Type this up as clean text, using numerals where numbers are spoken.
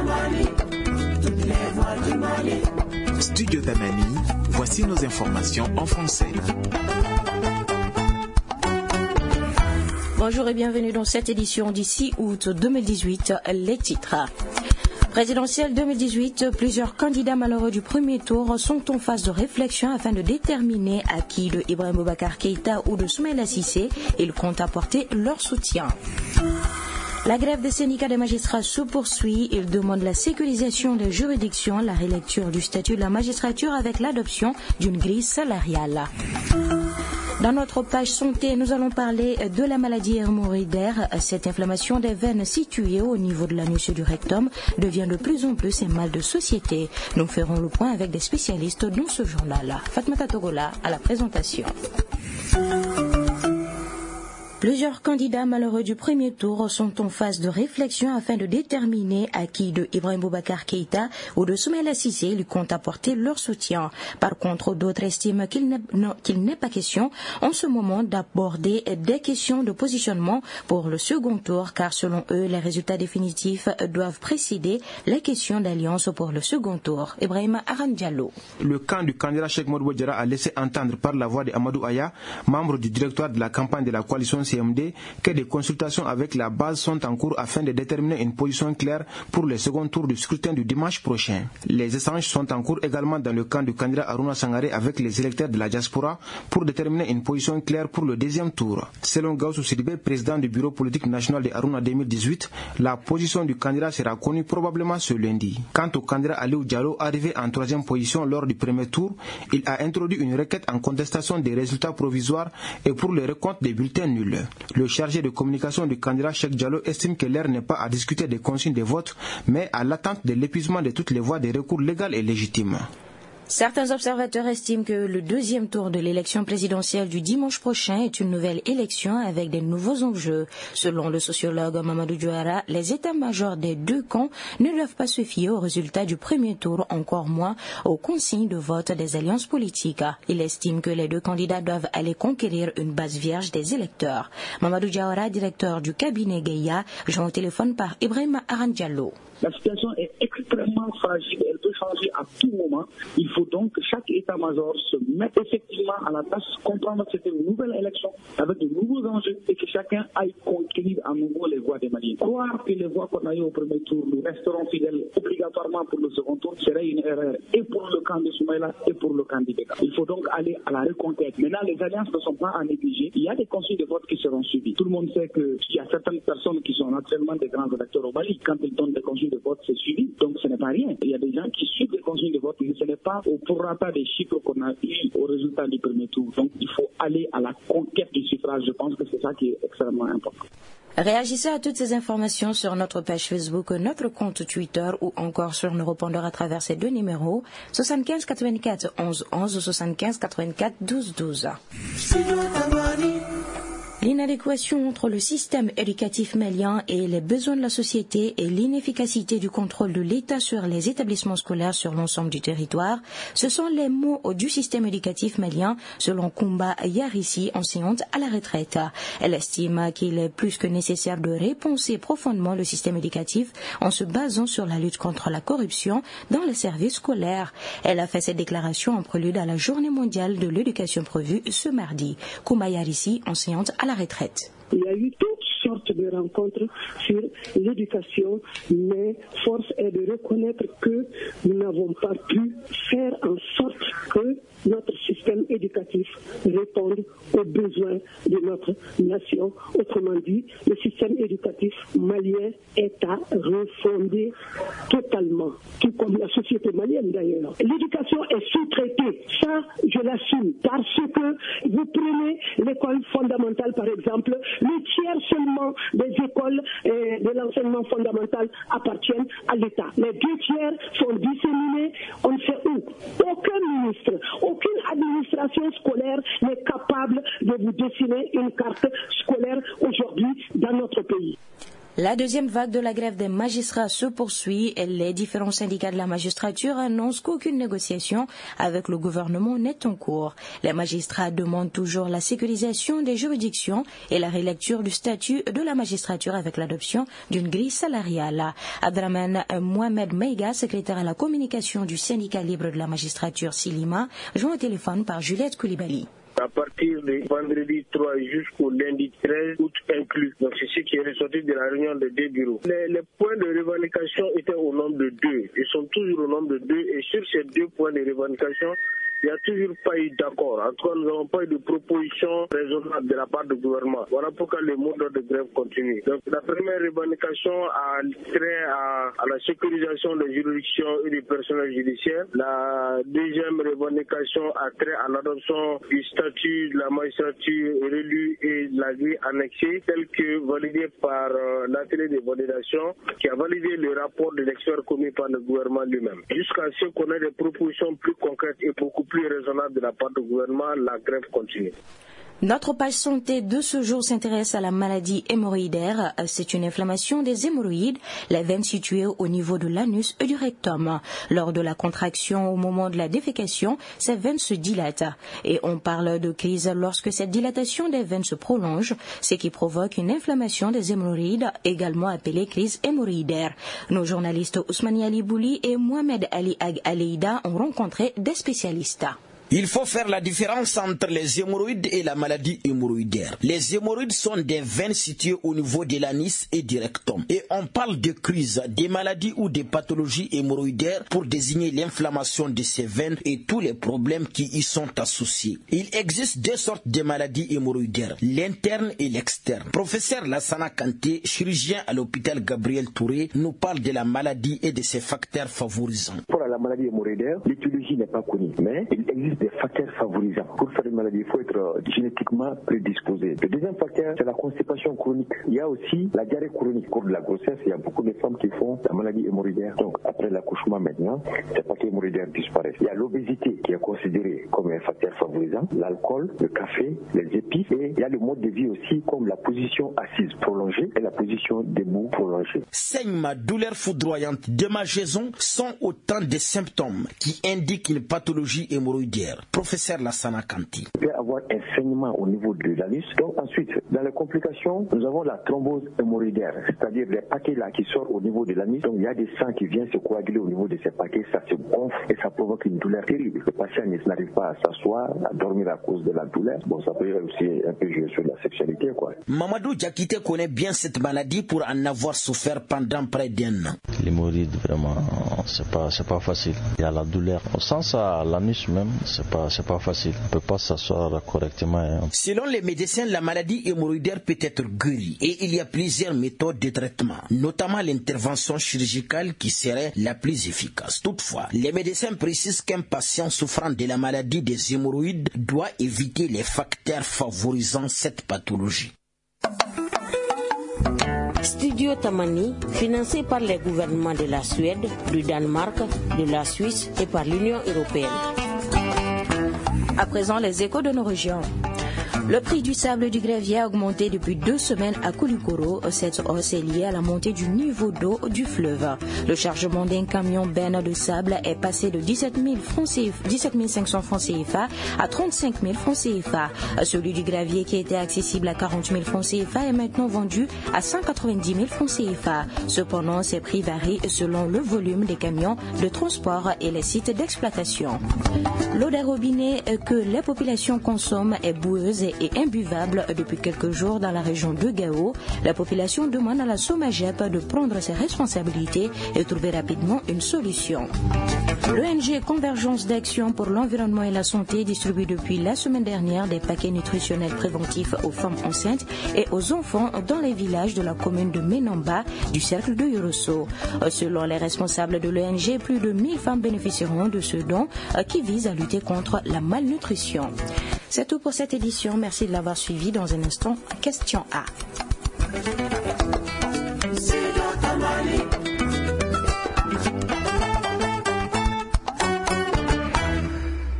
Studio Damani, voici nos informations en français. Bonjour et bienvenue dans cette édition du 6 août 2018. Les titres. Présidentielle 2018, plusieurs candidats malheureux du premier tour sont en phase de réflexion afin de déterminer à qui de Ibrahim Boubacar Keïta ou de Soumaïla Cissé ils comptent apporter leur soutien. La grève des syndicats des magistrats se poursuit. Ils demandent la sécurisation des juridictions, la rélecture du statut de la magistrature avec l'adoption d'une grille salariale. Dans notre page santé, nous allons parler de la maladie hémorroïdaire. Cette inflammation des veines située au niveau de l'anus du rectum devient de plus en plus un mal de société. Nous ferons le point avec des spécialistes dans ce journal. Fatmata Togola à la présentation. Plusieurs candidats malheureux du premier tour sont en phase de réflexion afin de déterminer à qui de Ibrahim Boubacar Keïta ou de Soumaïla Cissé ils comptent apporter leur soutien. Par contre, d'autres estiment qu'il n'est pas question en ce moment d'aborder des questions de positionnement pour le second tour, car selon eux, les résultats définitifs doivent précéder les questions d'alliance pour le second tour. Ibrahim Arandiallo. Le camp du candidat Cheikh Modou Diarra a laissé entendre par la voix de Amadou Aya, membre du directoire de la campagne de la coalition CMD, que des consultations avec la base sont en cours afin de déterminer une position claire pour le second tour du scrutin du dimanche prochain. Les échanges sont en cours également dans le camp du candidat Aruna Sangaré avec les électeurs de la diaspora pour déterminer une position claire pour le deuxième tour. Selon Gaussou Sidibé, président du bureau politique national de Aruna 2018, la position du candidat sera connue probablement ce lundi. Quant au candidat Aliou Diallo, arrivé en troisième position lors du premier tour, il a introduit une requête en contestation des résultats provisoires et pour le recompte des bulletins nuls. Le chargé de communication du candidat Cheikh Diallo estime que l'heure n'est pas à discuter des consignes de vote, mais à l'attente de l'épuisement de toutes les voies de recours légales et légitimes. Certains observateurs estiment que le deuxième tour de l'élection présidentielle du dimanche prochain est une nouvelle élection avec de nouveaux enjeux. Selon le sociologue Mamadou Diouara, les états-majors des deux camps ne doivent pas se fier aux résultats du premier tour, encore moins aux consignes de vote des alliances politiques. Il estime que les deux candidats doivent aller conquérir une base vierge des électeurs. Mamadou Diouara, directeur du cabinet Gaïa, joint au téléphone par Ibrahim Arandiallo. La situation est extrêmement fragile, elle peut changer à tout moment. Il faut donc que chaque état-major se mette effectivement à la tâche, comprendre que c'est une nouvelle élection avec de nouveaux enjeux et que chacun aille conquérir à nouveau les voix des Maliens. Croire que les voix qu'on a eues au premier tour, nous resterons fidèles obligatoirement pour le second tour, serait une erreur et pour le camp de Soumaïla et pour le camp d'Ibeka. Il faut donc aller à la reconquête. Maintenant, les alliances ne sont pas à négliger. Il y a des consignes de vote qui seront suivies. Tout le monde sait qu'il y a certaines personnes qui sont actuellement des grands électeurs au Mali. Quand ils donnent des consignes de vote, c'est suivi. Donc ce n'est pas rien. Il y a des gens qui suivent les consignes de vote, mais ce n'est pas au prorata des chiffres qu'on a eu au résultat du premier tour. Donc il faut aller à la conquête du suffrage. Je pense que c'est ça qui est extrêmement important. Réagissez à toutes ces informations sur notre page Facebook, notre compte Twitter ou encore sur nos répondeurs à travers ces deux numéros 75 84 11 11 ou 75 84 12 12. L'inadéquation entre le système éducatif malien et les besoins de la société et l'inefficacité du contrôle de l'État sur les établissements scolaires sur l'ensemble du territoire, ce sont les mots du système éducatif malien, selon Koumba Yarissi, enseignante à la retraite. Elle estime qu'il est plus que nécessaire de repenser profondément le système éducatif en se basant sur la lutte contre la corruption dans les services scolaires. Elle a fait cette déclaration en prélude à la journée mondiale de l'éducation prévue ce mardi. Koumba Yarissi, enseignante à la retraite. Il y a eu toutes sortes de rencontres sur l'éducation, mais force est de reconnaître que nous n'avons pas pu faire en sorte que notre système éducatif réponde aux besoins de notre nation. Autrement dit, le système éducatif malien est à refonder totalement, tout comme la société malienne d'ailleurs. L'éducation est sous-traitée, ça je l'assume, parce que vous prenez l'école fondamentale par exemple, le tiers seulement des écoles de l'enseignement fondamental appartiennent à l'État. Les 2 tiers sont disséminés, on ne sait où. Aucun ministre, aucune administration scolaire n'est capable de vous dessiner une carte scolaire aujourd'hui dans notre pays. La deuxième vague de la grève des magistrats se poursuit. Les différents syndicats de la magistrature annoncent qu'aucune négociation avec le gouvernement n'est en cours. Les magistrats demandent toujours la sécurisation des juridictions et la relecture du statut de la magistrature avec l'adoption d'une grille salariale. Abdraman Mohamed Meiga, secrétaire à la communication du syndicat libre de la magistrature Silima, joint au téléphone par Juliette Koulibaly. À partir de vendredi 3 jusqu'au lundi 13 août inclus. Donc c'est ce qui est ressorti de la réunion des deux bureaux. Les points de revendication étaient au nombre de 2. Ils sont toujours au nombre de 2 et sur ces 2 points de revendication, il n'y a toujours pas eu d'accord. En tout cas, nous n'avons pas eu de proposition raisonnable de la part du gouvernement. Voilà pourquoi le mot d'ordre de grève continue. Donc la première revendication a trait à la sécurisation des juridictions et du personnel judiciaire. La deuxième revendication a trait à l'adoption du statut de la magistrature relue et de la grille annexée, tel que validé par l'atelier de validation qui a validé le rapport de l'expert commis par le gouvernement lui-même. Jusqu'à ce qu'on ait des propositions plus concrètes et beaucoup plus raisonnables de la part du gouvernement, la grève continue. Notre page santé de ce jour s'intéresse à la maladie hémorroïdaire. C'est une inflammation des hémorroïdes, les veines situées au niveau de l'anus et du rectum. Lors de la contraction au moment de la défécation, ces veines se dilatent. Et on parle de crise lorsque cette dilatation des veines se prolonge, ce qui provoque une inflammation des hémorroïdes, également appelée crise hémorroïdaire. Nos journalistes Ousmani Ali Bouli et Mohamed Ali Ag Aleida ont rencontré des spécialistes. Il faut faire la différence entre les hémorroïdes et la maladie hémorroïdaire. Les hémorroïdes sont des veines situées au niveau de l'anis et du rectum. Et on parle de crise, des maladies ou des pathologies hémorroïdaires pour désigner l'inflammation de ces veines et tous les problèmes qui y sont associés. Il existe 2 sortes de maladies hémorroïdaires, l'interne et l'externe. Professeur Lassana Kanté, chirurgien à l'hôpital Gabriel Touré, nous parle de la maladie et de ses facteurs favorisants. Pour la maladie hémorroïdaire, l'étiologie n'est pas connue, mais il existe des facteurs favorisants. Pour faire une maladie, il faut être génétiquement prédisposé. Le deuxième facteur, c'est la constipation chronique. Il y a aussi la diarrhée chronique. Au cours de la grossesse, il y a beaucoup de femmes qui font la maladie hémorroïdaire. Donc, après l'accouchement maintenant, ces facteurs hémorroïdaires disparaissent. Il y a l'obésité qui est considérée comme un facteur favorisant, l'alcool, le café, les épices, et il y a le mode de vie aussi comme la position assise prolongée et la position debout prolongée. Saignement, douleur foudroyante, démangeaison sont autant de symptômes qui indiquent une pathologie hémorroïdaire. Professeur Lassana Kanté. Il peut y avoir un saignement au niveau de l'anus. Donc ensuite, dans les complications, nous avons la thrombose hémorroïdaire, c'est-à-dire les paquets là qui sortent au niveau de l'anus. Donc il y a des sangs qui viennent se coaguler au niveau de ces paquets, ça se gonfle et ça provoque une douleur terrible. Le patient n'arrive pas à s'asseoir, à dormir à cause de la douleur. Bon, ça peut aussi un peu jouer sur la sexualité, quoi. Mamadou Diakité connaît bien cette maladie pour en avoir souffert pendant près d'1 an. L'hémorroïde, vraiment, c'est pas facile. Il y a la douleur. On sent ça à l'anus même. C'est pas facile. On peut pas s'asseoir correctement. Hein. Selon les médecins, la maladie hémorroïdaire peut être guérie et il y a plusieurs méthodes de traitement, notamment l'intervention chirurgicale qui serait la plus efficace. Toutefois, les médecins précisent qu'un patient souffrant de la maladie des hémorroïdes doit éviter les facteurs favorisant cette pathologie. Studio Tamani, financé par les gouvernements de la Suède, du Danemark, de la Suisse et par l'Union européenne. À présent, les échos de nos régions. Le prix du sable du Grévier a augmenté depuis 2 semaines à Koulikoro. Cette hausse est liée à la montée du niveau d'eau du fleuve. Le chargement d'un camion benne de sable est passé de 17 500 francs CFA à 35 000 francs CFA. Celui du Gravier qui était accessible à 40 000 francs CFA est maintenant vendu à 190 000 francs CFA. Cependant, ces prix varient selon le volume des camions de transport et les sites d'exploitation. L'eau des robinets que les populations consomment est boueuse et imbuvable depuis quelques jours dans la région de Gao. La population demande à la SOMAGEP de prendre ses responsabilités et trouver rapidement une solution. L'ONG Convergence d'Action pour l'Environnement et la Santé distribue depuis la semaine dernière des paquets nutritionnels préventifs aux femmes enceintes et aux enfants dans les villages de la commune de Menamba du cercle de Yorosso. Selon les responsables de l'ONG, plus de 1000 femmes bénéficieront de ce don qui vise à lutter contre la malnutrition. C'est tout pour cette édition. Merci de l'avoir suivi. Dans un instant, question A.